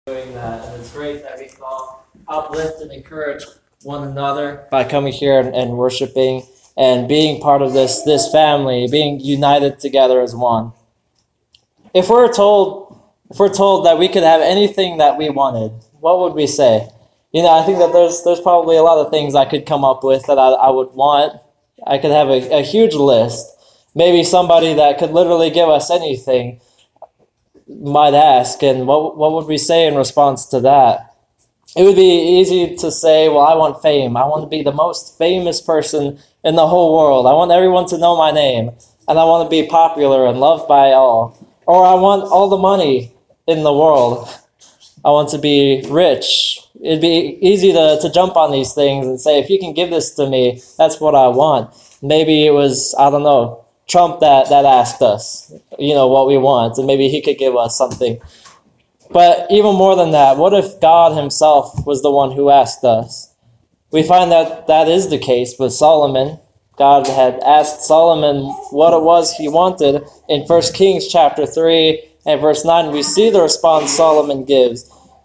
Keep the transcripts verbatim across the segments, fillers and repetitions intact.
Doing that, and it's great that we can all uplift and encourage one another by coming here and, and worshiping and being part of this this family, being united together as one. If we're told if we're told that we could have anything that we wanted, what would we say? You know, I think that there's there's probably a lot of things I could come up with that I, I would want. I could have a, a huge list. Maybe somebody that could literally give us anything might ask, and what what would we say in response to that? It would be easy to say, well, I want fame. I want to be the most famous person in the whole world. I want everyone to know my name, and I want to be popular and loved by all. Or I want all the money in the world. I want to be rich. It'd be easy to, to jump on these things and say, if you can give this to me, that's what I want. Maybe it was, I don't know, Trump that, that asked us, you know, what we want, and maybe he could give us something. But even more than that, what if God himself was the one who asked us? We find that that is the case with Solomon. God had asked Solomon what it was he wanted. In First Kings chapter three and verse nine, we see the response Solomon gives.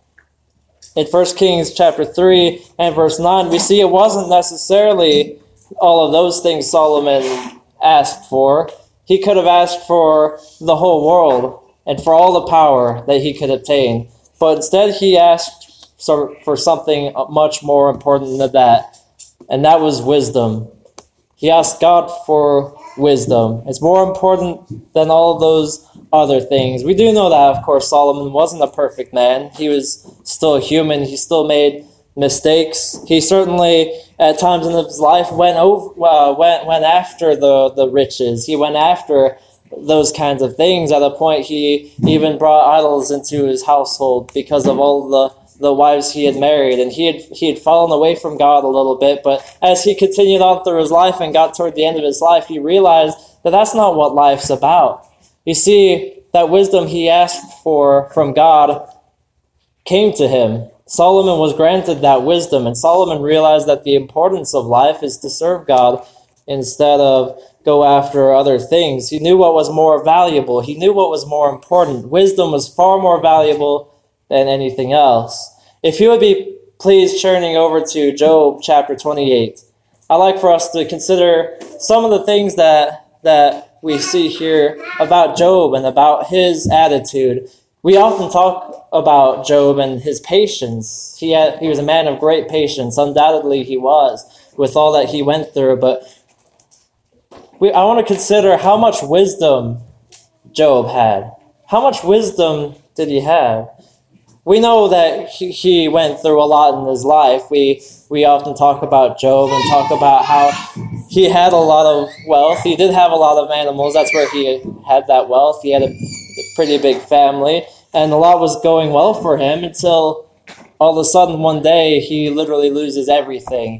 In First Kings chapter three and verse nine, we see it wasn't necessarily all of those things Solomon asked for. He could have asked for the whole world and for all the power that he could obtain. But instead he asked for something much more important than that, and that was wisdom. He asked God for wisdom. It's more important than all of those other things. We do know that, of course, Solomon wasn't a perfect man. He was still human. He still made mistakes. He certainly, at times in his life, went over, uh, went went after the, the riches. He went after those kinds of things. At a point, he even brought idols into his household because of all the, the wives he had married. And he had he had fallen away from God a little bit. But as he continued on through his life and got toward the end of his life, he realized that that's not what life's about. You see, that wisdom he asked for from God came to him. Solomon was granted that wisdom, and Solomon realized that the importance of life is to serve God instead of go after other things. He knew what was more valuable. He knew what was more important. Wisdom was far more valuable than anything else. If you would be please turning over to Job chapter twenty-eight, I'd like for us to consider some of the things that, that we see here about Job and about his attitude. We often talk about Job and his patience. He had, he was a man of great patience. Undoubtedly he was, with all that he went through. But we, I want to consider how much wisdom Job had. How much wisdom did he have? We know that he, he went through a lot in his life. We we often talk about Job and talk about how he had a lot of wealth. He did have a lot of animals. That's where he had that wealth. He had a pretty big family. And a lot was going well for him until all of a sudden one day he literally loses everything.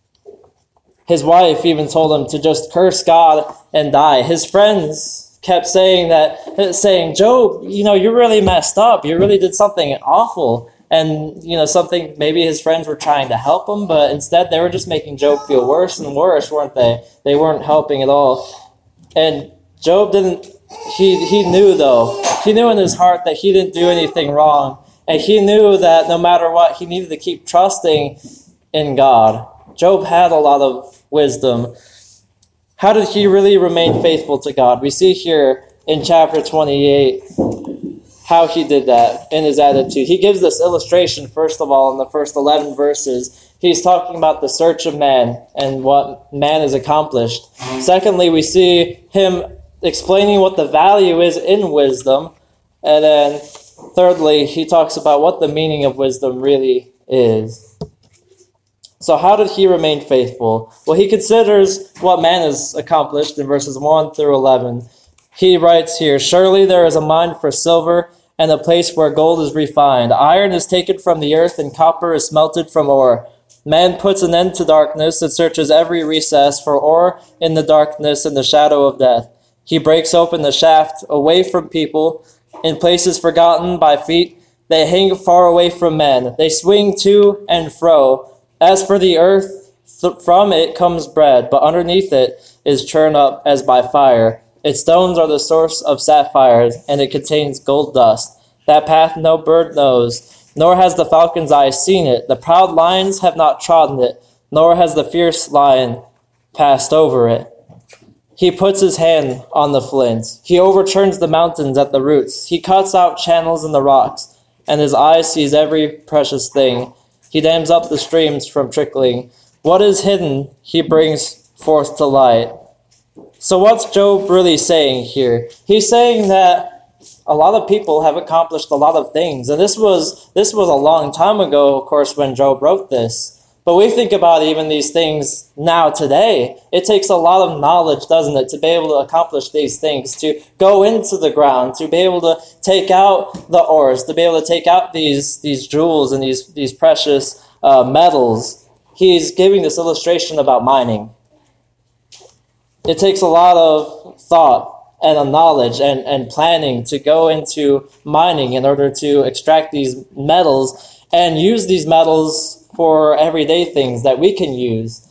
His wife even told him to just curse God and die. His friends kept saying that, saying, Job, you know, you really messed up. You really did something awful. And, you know, something, maybe his friends were trying to help him, but instead they were just making Job feel worse and worse, weren't they? They weren't helping at all. And Job didn't, he, he knew though, he knew in his heart that he didn't do anything wrong. And he knew that no matter what, he needed to keep trusting in God. Job had a lot of wisdom. How did he really remain faithful to God? We see here in chapter twenty-eight how he did that in his attitude. He gives this illustration, first of all, in the first eleven verses. He's talking about the search of man and what man has accomplished. Secondly, we see him explaining what the value is in wisdom. And then thirdly, he talks about what the meaning of wisdom really is. So how did he remain faithful? Well, he considers what man has accomplished in verses one through eleven. He writes here, surely there is a mine for silver and a place where gold is refined. Iron is taken from the earth and copper is smelted from ore. Man puts an end to darkness and searches every recess for ore in the darkness and the shadow of death. He breaks open the shaft away from people in places forgotten by feet. They hang far away from men. They swing to and fro. As for the earth, th- from it comes bread, but underneath it is churned up as by fire. Its stones are the source of sapphires, and it contains gold dust. That path no bird knows. nor has the falcon's eye seen it. The proud lions have not trodden it, nor has the fierce lion passed over it. He puts his hand on the flint. He overturns the mountains at the roots. He cuts out channels in the rocks, and his eye sees every precious thing. He dams up the streams from trickling. What is hidden, he brings forth to light. So what's Job really saying here? He's saying that a lot of people have accomplished a lot of things. And this was this was a long time ago, of course, when Job wrote this. But we think about even these things now today. It takes a lot of knowledge, doesn't it, to be able to accomplish these things, to go into the ground, to be able to take out the ores, to be able to take out these, these jewels and these, these precious uh, metals. He's giving this illustration about mining. It takes a lot of thought and a knowledge and, and planning to go into mining in order to extract these metals and use these metals for everyday things that we can use.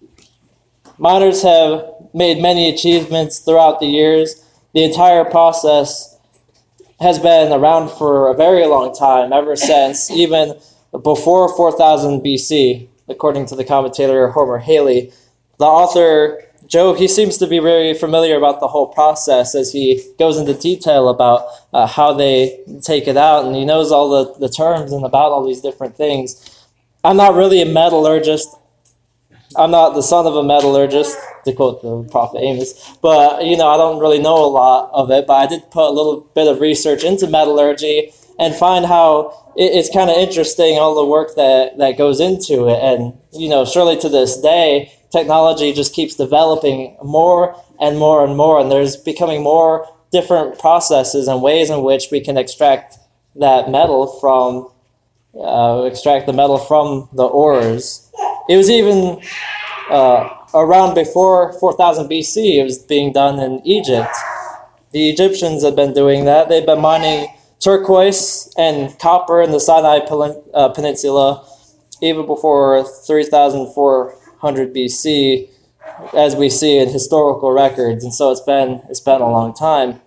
Miners have made many achievements throughout the years. The entire process has been around for a very long time, ever since even before four thousand B C, according to the commentator Homer Haley. The author Job, he seems to be very familiar about the whole process as he goes into detail about uh, how they take it out, and he knows all the, the terms and about all these different things. I'm not really a metallurgist. I'm not the son of a metallurgist, to quote the prophet Amos. But, you know, I don't really know a lot of it, but I did put a little bit of research into metallurgy and find how it, it's kind of interesting, all the work that, that goes into it. And, you know, surely to this day, technology just keeps developing more and more and more, and there's becoming more different processes and ways in which we can extract that metal from Uh, extract the metal from the ores. It was even uh, around before four thousand B C, it was being done in Egypt. The Egyptians had been doing that. They've been mining turquoise and copper in the Sinai uh, Peninsula even before three thousand four hundred B C, as we see in historical records. And so it's been it's been a long time.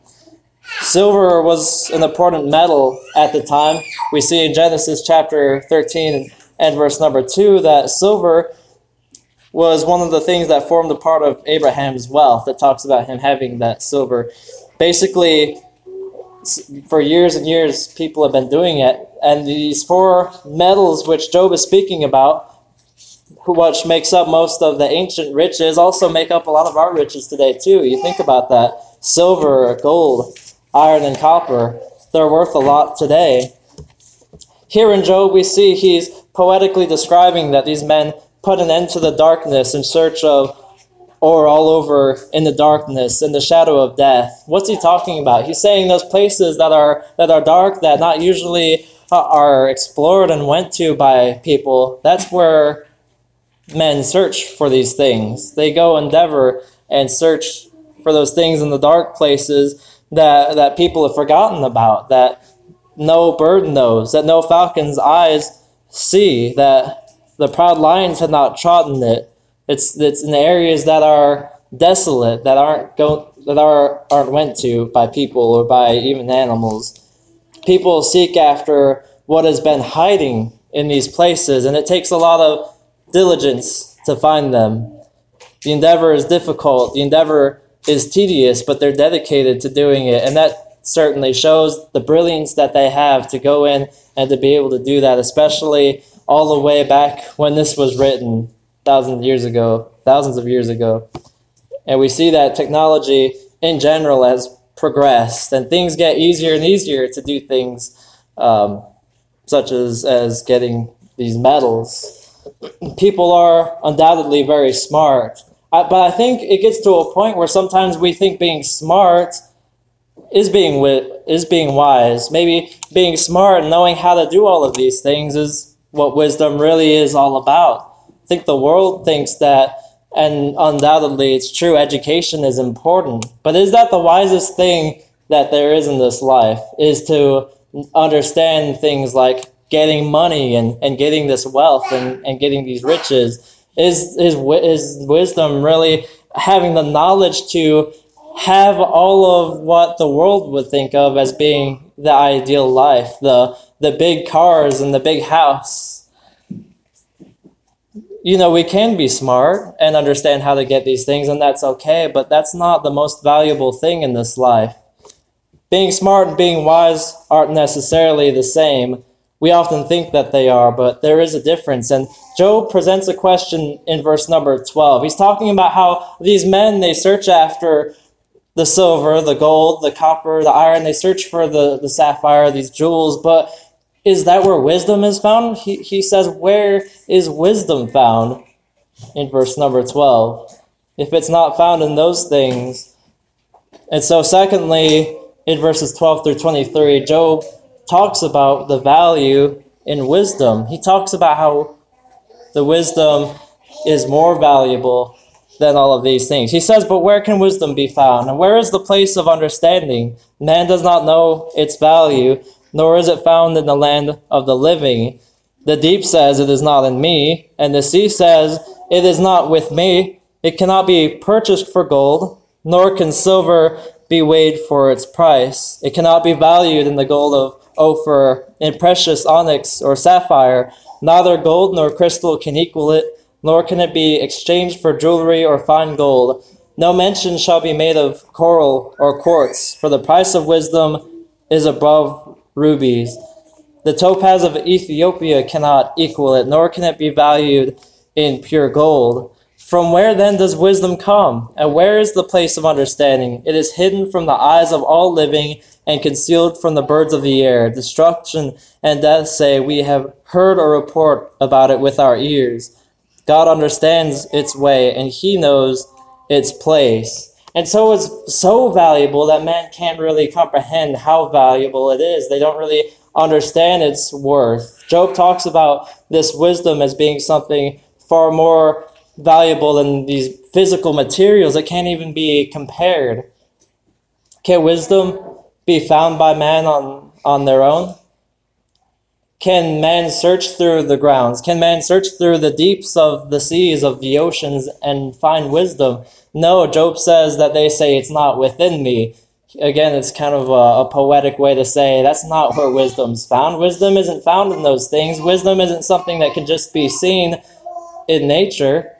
Silver was an important metal at the time. We see in Genesis chapter thirteen and verse number two that silver was one of the things that formed a part of Abraham's wealth. It talks about him having that silver. Basically, for years and years, people have been doing it. And these four metals which Job is speaking about, which makes up most of the ancient riches, also make up a lot of our riches today too. You think about that. Silver, gold, iron, and copper, they're worth a lot today. Here in Job, we see he's poetically describing that these men put an end to the darkness in search of ore all over in the darkness, in the shadow of death. What's he talking about? He's saying those places that are that are dark, that not usually are explored and went to by people, that's where men search for these things. They go endeavor and search for those things in the dark places that, that people have forgotten about, that no bird knows, that no falcon's eyes see, that the proud lions had not trodden it. It's it's in areas that are desolate, that aren't go that are aren't went to by people or by even animals. People seek after what has been hiding in these places, and it takes a lot of diligence to find them. The endeavor is difficult. The endeavor is tedious, but they're dedicated to doing it, and that certainly shows the brilliance that they have to go in and to be able to do that, especially all the way back when this was written thousands of years ago, thousands of years ago. And we see that technology in general has progressed, and things get easier and easier to do things um, such as, as getting these metals. People are undoubtedly very smart, I, but I think it gets to a point where sometimes we think being smart is being wi- is being wise. Maybe being smart and knowing how to do all of these things is what wisdom really is all about. I think the world thinks that, and undoubtedly it's true, education is important. But is that the wisest thing that there is in this life? Is to understand things like getting money and, and getting this wealth and, and getting these riches? Is, is, is wisdom really having the knowledge to have all of what the world would think of as being the ideal life, the the big cars and the big house. You know, we can be smart and understand how to get these things, and that's okay, but that's not the most valuable thing in this life. Being smart and being wise aren't necessarily the same. We often think that they are, but there is a difference. And Job presents a question in verse number twelve. He's talking about how these men, they search after the silver, the gold, the copper, the iron. They search for the, the sapphire, these jewels. But is that where wisdom is found? He, he says, where is wisdom found? In verse number twelve. If it's not found in those things. And so secondly, in verses twelve through twenty-three, Job talks about the value in wisdom. He talks about how the wisdom is more valuable than all of these things. He says, but where can wisdom be found? And where is the place of understanding? Man does not know its value, nor is it found in the land of the living. The deep says, it is not in me, and the sea says, it is not with me. It cannot be purchased for gold, nor can silver be weighed for its price. It cannot be valued in the gold of Ophir, in precious onyx or sapphire. Neither gold nor crystal can equal it, nor can it be exchanged for jewelry or fine gold. No mention shall be made of coral or quartz, for the price of wisdom is above rubies. The topaz of Ethiopia cannot equal it, nor can it be valued in pure gold. From where then does wisdom come? And where is the place of understanding? It is hidden from the eyes of all living and concealed from the birds of the air. Destruction and death say, we have heard a report about it with our ears. God understands its way, and he knows its place. And so it's so valuable that man can't really comprehend how valuable it is. They don't really understand its worth. Job talks about this wisdom as being something far more valuable than these physical materials. It can't even be compared. Can wisdom be found by man on, on their own? Can man search through the grounds? Can man search through the deeps of the seas, of the oceans, and find wisdom? No, Job says that they say it's not within me. Again, it's kind of a, a poetic way to say that's not where wisdom's found. Wisdom isn't found in those things. Wisdom isn't something that can just be seen in nature.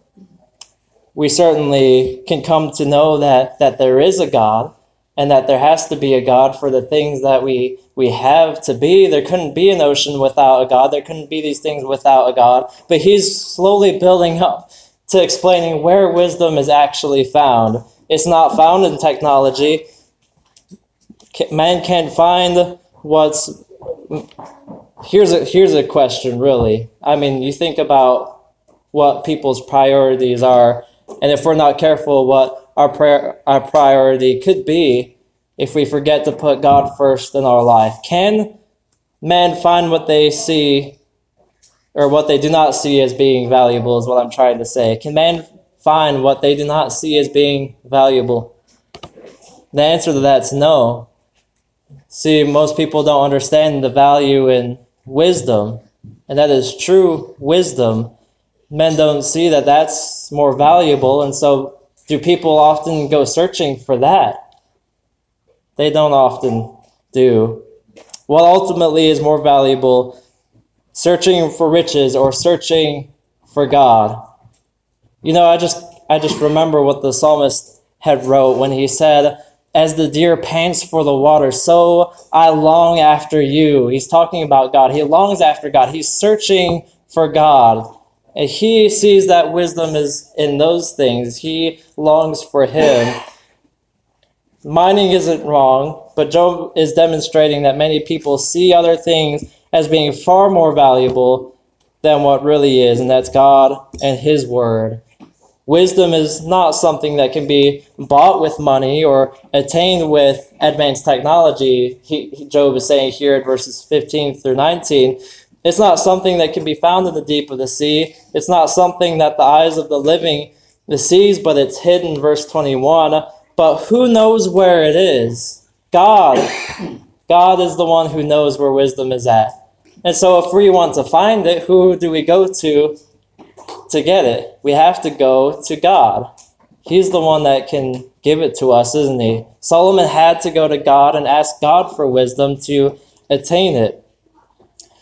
We certainly can come to know that, that there is a God, and that there has to be a God for the things that we, we have to be. There couldn't be an ocean without a God. There couldn't be these things without a God. But he's slowly building up to explaining where wisdom is actually found. It's not found in technology. Man can't find what's... Here's a, here's a question, really. I mean, you think about what people's priorities are, and if we're not careful, what our prayer, our priority could be if we forget to put God first in our life. Can man find what they see, or what they do not see as being valuable, is what I'm trying to say. Can man find what they do not see as being valuable? The answer to that's no. See, most people don't understand the value in wisdom, and that is true wisdom. Men don't see that that's more valuable, and so do people often go searching for that? They don't often do. What ultimately is more valuable, searching for riches or searching for God? You know, I just I just remember what the psalmist had wrote when he said, as the deer pants for the water, so I long after you. He's talking about God. He longs after God. He's searching for God. And he sees that wisdom is in those things. He longs for him. Mining isn't wrong, but Job is demonstrating that many people see other things as being far more valuable than what really is, and that's God and his word. Wisdom is not something that can be bought with money or attained with advanced technology. He, Job is saying here in verses fifteen through nineteen, it's not something that can be found in the deep of the sea. It's not something that the eyes of the living sees, but it's hidden, verse twenty-one. But who knows where it is? God. God is the one who knows where wisdom is at. And so if we want to find it, who do we go to to get it? We have to go to God. He's the one that can give it to us, isn't he? Solomon had to go to God and ask God for wisdom to attain it.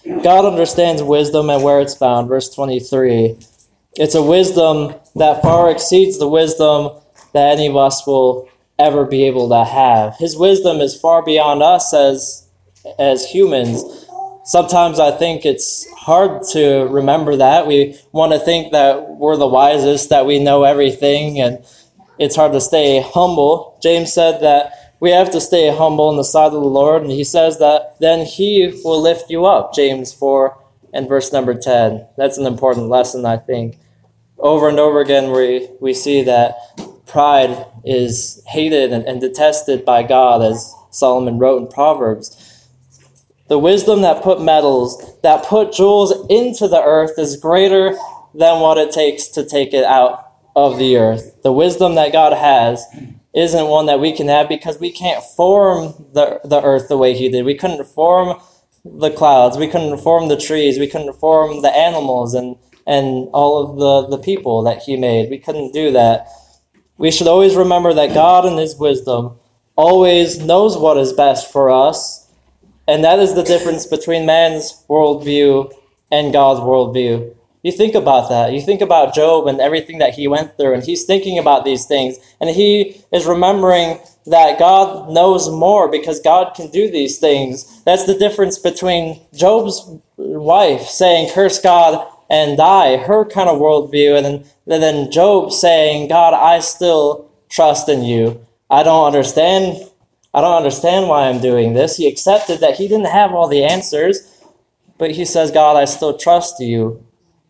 God understands wisdom and where it's found. Verse twenty-three. It's a wisdom that far exceeds the wisdom that any of us will ever be able to have. His wisdom is far beyond us as, as humans. Sometimes I think it's hard to remember that. We want to think that we're the wisest, that we know everything, and it's hard to stay humble. James said that we have to stay humble in the sight of the Lord, and he says that then he will lift you up, James four and verse number ten. That's an important lesson, I think. Over and over again, we, we see that pride is hated and, and detested by God, as Solomon wrote in Proverbs. The wisdom that put metals, that put jewels into the earth is greater than what it takes to take it out of the earth. The wisdom that God has isn't one that we can have because we can't form the, the earth the way he did. We couldn't form the clouds. We couldn't form the trees. We couldn't form the animals and, and all of the, the people that he made. We couldn't do that. We should always remember that God in his wisdom always knows what is best for us, and that is the difference between man's worldview and God's worldview. You think about that. You think about Job and everything that he went through, and he's thinking about these things, and he is remembering that God knows more because God can do these things. That's the difference between Job's wife saying, curse God and die, her kind of worldview, and then, and then Job saying, God, I still trust in you. I don't understand. I don't understand why I'm doing this. He accepted that he didn't have all the answers, but he says, God, I still trust you.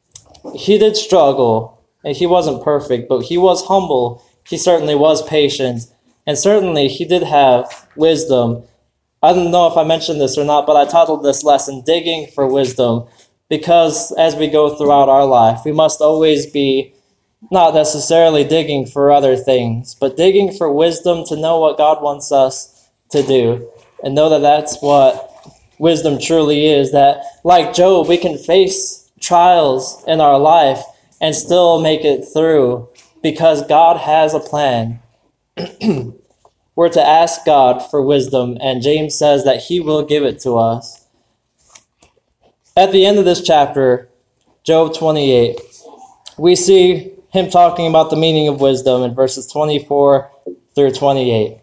He did struggle, and he wasn't perfect, but he was humble. He certainly was patient, and certainly he did have wisdom. I don't know if I mentioned this or not, but I titled this lesson, Digging for Wisdom, because as we go throughout our life, we must always be not necessarily digging for other things, but digging for wisdom to know what God wants us to do, and know that that's what wisdom truly is, that like Job, we can face trials in our life and still make it through because God has a plan. We're to ask God for wisdom, and James says that he will give it to us. At the end of this chapter, Job twenty-eight, we see him talking about the meaning of wisdom in verses twenty-four through twenty-eight.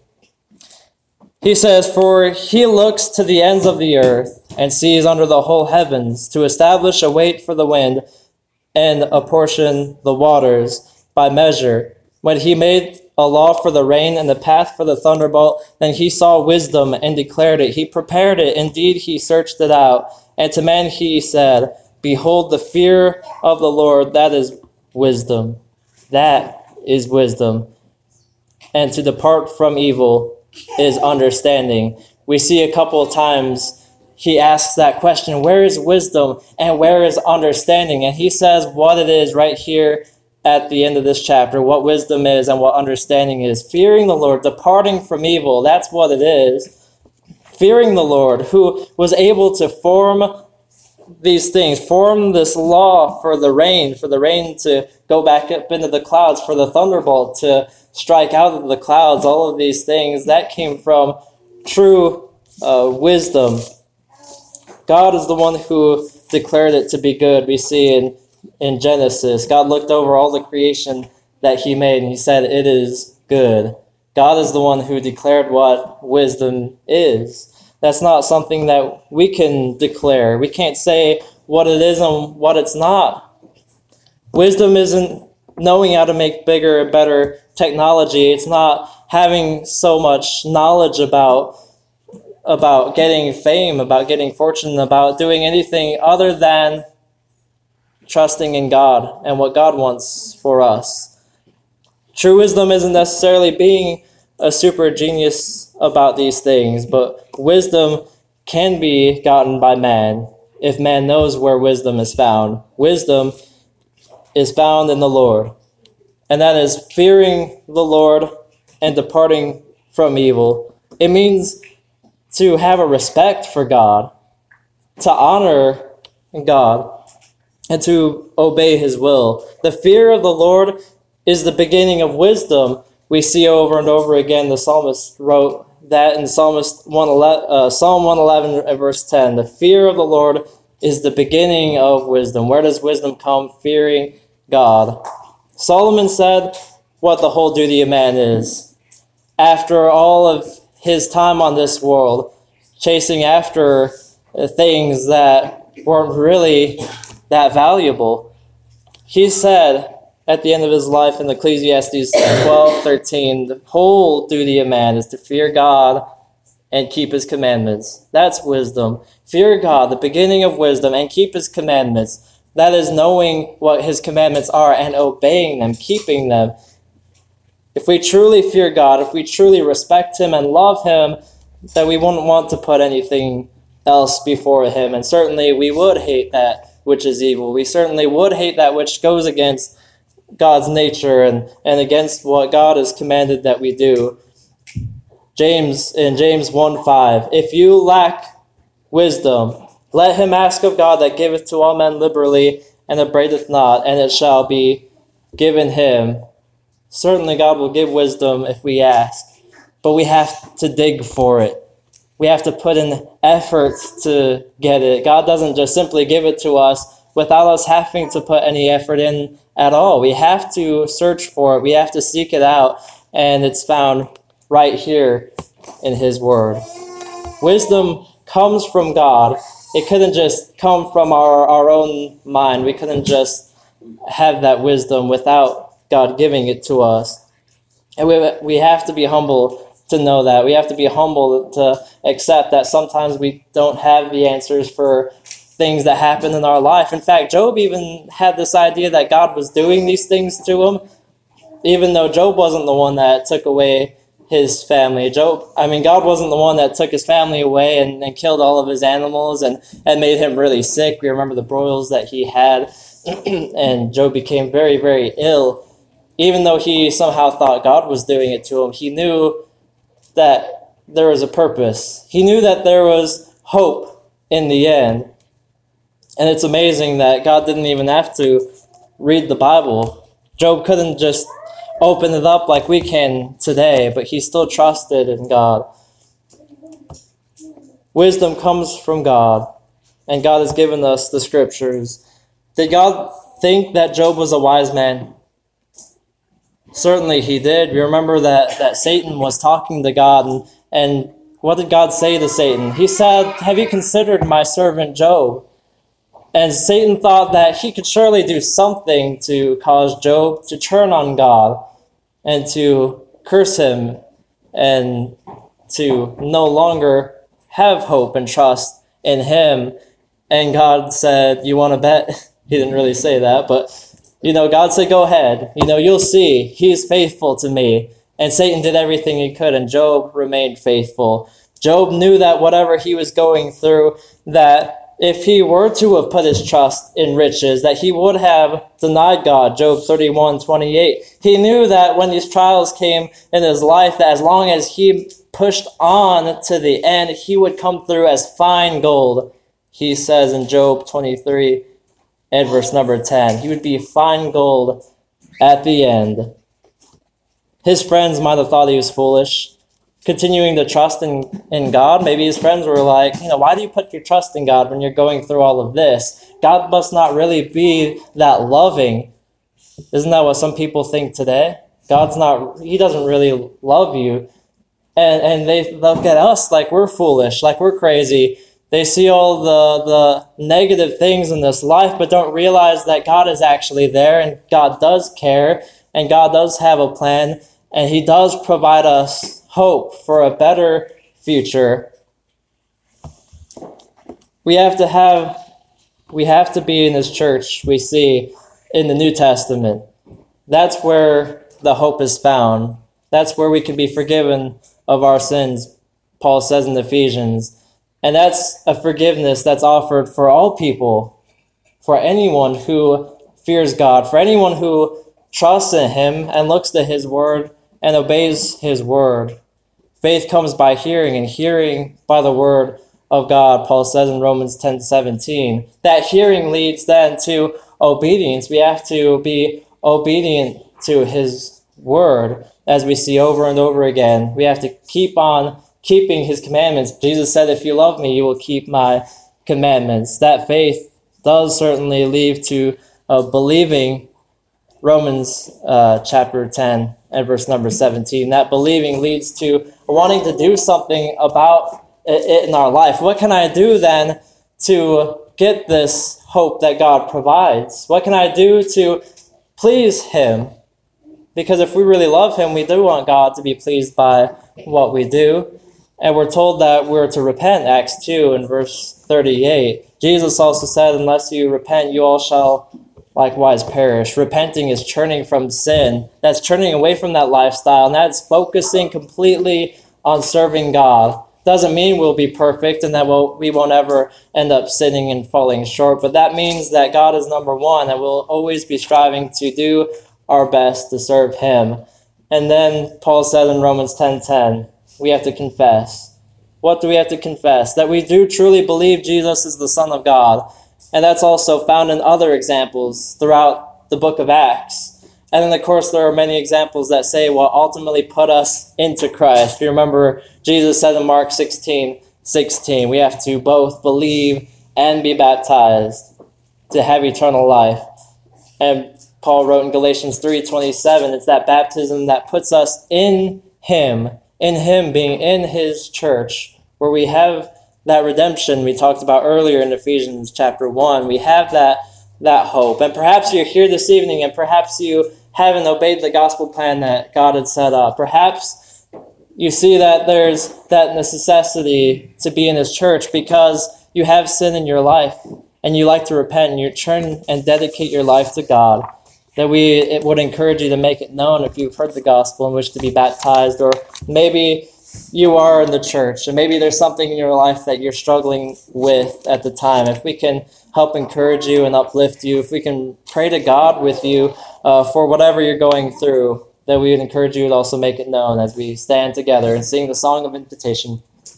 He says, for he looks to the ends of the earth and sees under the whole heavens to establish a weight for the wind and apportion the waters by measure. When he made a law for the rain and the path for the thunderbolt, then he saw wisdom and declared it. He prepared it. Indeed, he searched it out. And to man he said, behold, the fear of the Lord, that is wisdom. That is wisdom. And to depart from evil is understanding. We see a couple of times he asks that question, where is wisdom and where is understanding? And he says what it is right here at the end of this chapter, what wisdom is and what understanding is. Fearing the Lord, departing from evil, that's what it is. Fearing the Lord, who was able to form these things, form this law for the rain, for the rain to go back up into the clouds, for the thunderbolt to strike out of the clouds, all of these things, that came from true uh, wisdom. God is the one who declared it to be good. We see in, in Genesis, God looked over all the creation that he made, and he said, it is good. God is the one who declared what wisdom is. That's not something that we can declare. We can't say what it is and what it's not. Wisdom isn't knowing how to make bigger and better technology. It's not having so much knowledge about, about getting fame, about getting fortune, about doing anything other than trusting in God and what God wants for us. True wisdom isn't necessarily being a super genius about these things, but wisdom can be gotten by man if man knows where wisdom is found. Wisdom is found in the Lord, and that is fearing the Lord and departing from evil. It means to have a respect for God, to honor God, and to obey his will. The fear of the Lord is the beginning of wisdom. We see over and over again, the psalmist wrote that in Psalmist one eleven, uh, Psalm one eleven, verse ten. The fear of the Lord is the beginning of wisdom. Where does wisdom come? Fearing God. Solomon said what the whole duty of man is. After all of his time on this world, chasing after things that weren't really that valuable, he said at the end of his life in Ecclesiastes twelve thirteen, the whole duty of man is to fear God and keep his commandments. That's wisdom. Fear God, the beginning of wisdom, and keep his commandments. That is knowing what his commandments are and obeying them, keeping them. If we truly fear God, if we truly respect him and love him, then we wouldn't want to put anything else before him. And certainly we would hate that which is evil. We certainly would hate that which goes against God's nature and, and against what God has commanded that we do. James, in James one five, if you lack wisdom, let him ask of God that giveth to all men liberally and upbraideth not, and it shall be given him. Certainly God will give wisdom if we ask, but we have to dig for it. We have to put in effort to get it. God doesn't just simply give it to us without us having to put any effort in at all. We have to search for it. We have to seek it out, and it's found right here in his word. Wisdom comes from God. It couldn't just come from our, our own mind. We couldn't just have that wisdom without God giving it to us. And we, we have to be humble to know that. We have to be humble to accept that sometimes we don't have the answers for things that happen in our life. In fact, Job even had this idea that God was doing these things to him, even though Job wasn't the one that took away his family. Job, I mean, God wasn't the one that took his family away and, and killed all of his animals and, and made him really sick. We remember the broils that he had, and Job became very, very ill. Even though he somehow thought God was doing it to him, he knew that there was a purpose. He knew that there was hope in the end. And it's amazing that God didn't even have to read the Bible. Job couldn't just open it up like we can today, but he still trusted in God. Wisdom comes from God, and God has given us the scriptures. Did God think that Job was a wise man? Certainly he did. We remember that, that Satan was talking to God, and, and what did God say to Satan? He said, "Have you considered my servant Job?" And Satan thought that he could surely do something to cause Job to turn on God and to curse him and to no longer have hope and trust in him. And God said, "You want to bet?" He didn't really say that, but, you know, God said, "Go ahead. You know, you'll see. He's faithful to me." And Satan did everything he could, and Job remained faithful. Job knew that whatever he was going through, that if he were to have put his trust in riches, that he would have denied God. Job thirty-one twenty-eight. He knew that when these trials came in his life, that as long as he pushed on to the end, he would come through as fine gold. He says in Job twenty-three and verse number ten, he would be fine gold at the end. His friends might have thought he was foolish, continuing to trust in, in God. Maybe his friends were like, you know, why do you put your trust in God when you're going through all of this? God must not really be that loving. Isn't that what some people think today? God's not, he doesn't really love you. And and they look at us like we're foolish, like we're crazy. They see all the, the negative things in this life, but don't realize that God is actually there, and God does care, and God does have a plan, and he does provide us hope for a better future. We have to have, we have to be in this church we see in the New Testament. That's where the hope is found. That's where we can be forgiven of our sins, Paul says in Ephesians. And that's a forgiveness that's offered for all people, for anyone who fears God, for anyone who trusts in him and looks to his word and obeys his word. Faith comes by hearing, and hearing by the word of God, Paul says in Romans ten seventeen. That hearing leads then to obedience. We have to be obedient to his word, as we see over and over again. We have to keep on keeping his commandments. Jesus said, "If you love me, you will keep my commandments. That faith does certainly lead to uh, believing. Romans uh, chapter ten and verse number seventeen. That believing leads to wanting to do something about it in our life. What can I do then to get this hope that God provides? What can I do to please Him? Because if we really love Him, we do want God to be pleased by what we do. And we're told that we're to repent, Acts two and verse thirty-eight. Jesus also said, unless you repent, you all shall likewise perish. Repenting is turning from sin. That's turning away from that lifestyle, and that's focusing completely on serving God. Doesn't mean we'll be perfect and that we'll, we won't ever end up sinning and falling short, but that means that God is number one, and we'll always be striving to do our best to serve Him. And then Paul said in Romans ten ten, we have to confess. What do we have to confess? That we do truly believe Jesus is the Son of God. And that's also found in other examples throughout the book of Acts. And then, of course, there are many examples that say what ultimately put us into Christ. You remember Jesus said in Mark sixteen sixteen, we have to both believe and be baptized to have eternal life. And Paul wrote in Galatians three twenty-seven, it's that baptism that puts us in Him, in Him being in His church, where we have that redemption we talked about earlier in Ephesians chapter one. We have that that hope. And perhaps you're here this evening and perhaps you haven't obeyed the gospel plan that God had set up. Perhaps you see that there's that necessity to be in His church because you have sin in your life and you like to repent and you turn and dedicate your life to God. That we it would encourage you to make it known if you've heard the gospel and wish to be baptized, or maybe you are in the church, and maybe there's something in your life that you're struggling with at the time. If we can help encourage you and uplift you, if we can pray to God with you uh, for whatever you're going through, that we would encourage you to also make it known as we stand together and sing the song of invitation.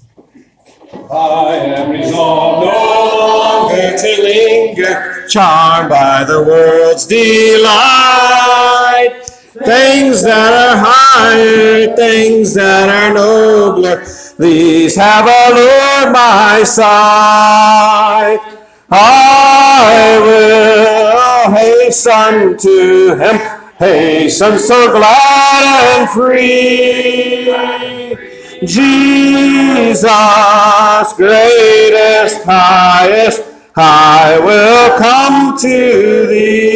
I am resolved no longer to linger, charmed by the world's delight. Things that are higher, things that are nobler, these have allured my sight. I will hasten to Him, hasten so glad and free. Jesus, greatest, highest, I will come to Thee.